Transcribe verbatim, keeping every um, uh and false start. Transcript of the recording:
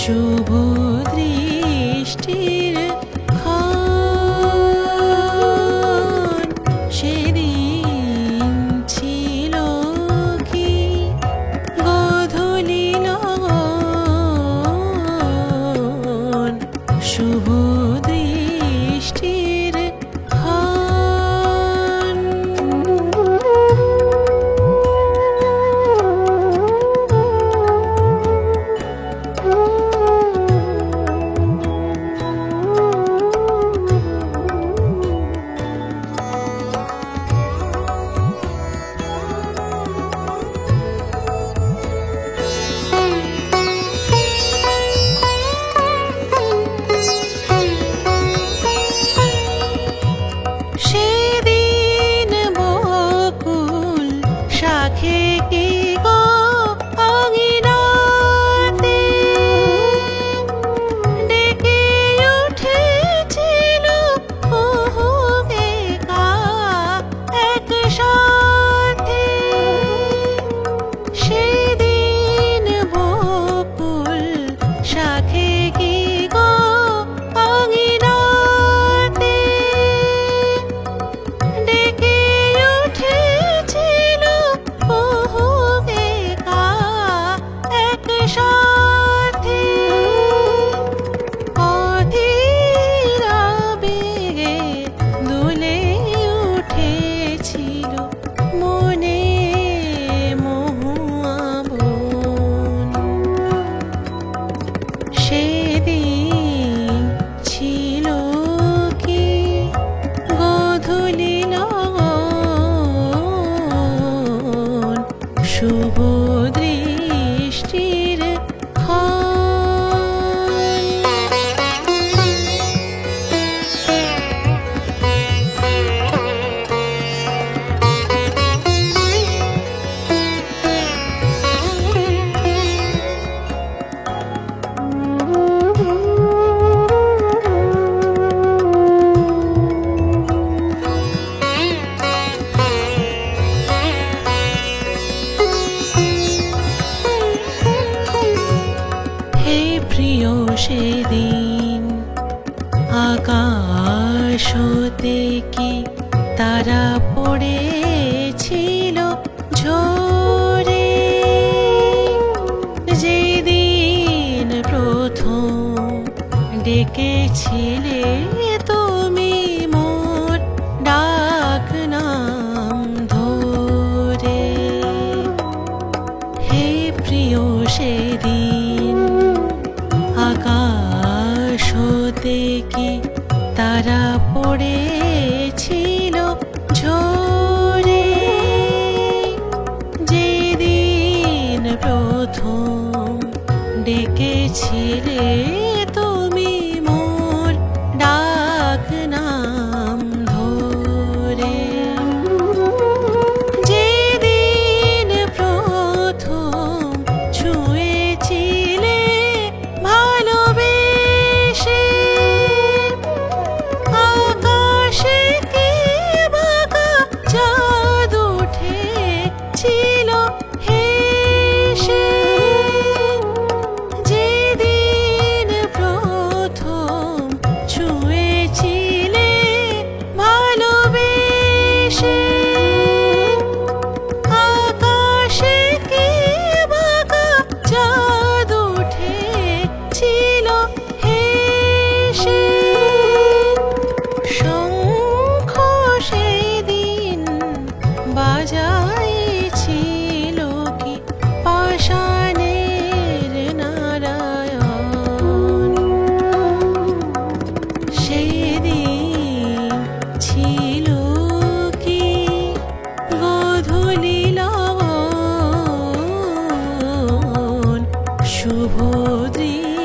শুভ দৃষ্টির সেদিন ছিল কি গোধূলি লগন শুভ দৃষ্টির সেদিন বকুল শাখে কি গো অঙ্গিনাতে ডেকে উঠেছিল কুহুকে কা একসাথে। সেদিন বকুল শাখে কি গো অঙ্গিনাতে ডেকে উঠেছিল কুহুকে কা একসাথে। অধীর আবেগে দুলে উঠেছিল মনে মহুয়া বন। সেদিন ছিল কি গোধূলি লগন শুভ দৃষ্টির প্রিয় সেদিন আকাশ হতে কি তারা পড়েছিল ঝরে। যেদিন প্রথম ডেকেছিলে তুমি মোর ডাক নাম ধরে। হে প্রিয় সেদিন আকাশ হতে কি তারা পড়েছিল ঝরে। যেদিন প্রথম ডেকেছিলে তুমি মোর ডাক নাম ধরে। যেদিন প্রথম ছুঁয়েছিলে ভালোবেসে আকাশে কি বাঁকা চাঁদ উঠেছিল হেসে। যেদিন প্রথম ছুঁয়েছিলে ভালোবেসে আকাশে কি বাঁকা চাঁদ উঠেছিল হেসে। শঙ্খ সেদিন বাজাইছিল কি পাষাণের নারায়ণ। সেদিন ছিল কি গোধূলি লগন শুভ দৃষ্টি।